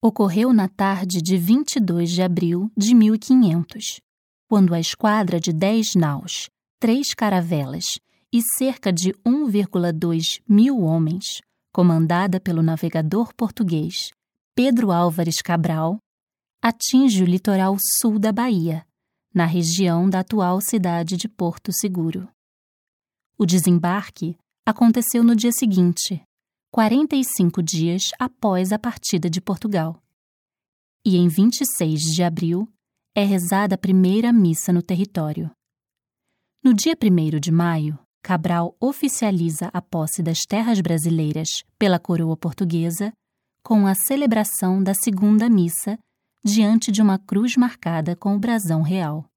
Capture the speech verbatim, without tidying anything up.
ocorreu na tarde de vinte e dois de abril de mil e quinhentos, quando a esquadra de dez naus, três caravelas e cerca de um vírgula dois mil homens, comandada pelo navegador português Pedro Álvares Cabral, atinge o litoral sul da Bahia, na região da atual cidade de Porto Seguro. O desembarque aconteceu no dia seguinte, quarenta e cinco dias após a partida de Portugal. E em vinte e seis de abril é rezada a primeira missa no território. No dia primeiro de maio, Cabral oficializa a posse das terras brasileiras pela coroa portuguesa com a celebração da segunda missa diante de uma cruz marcada com o brasão real.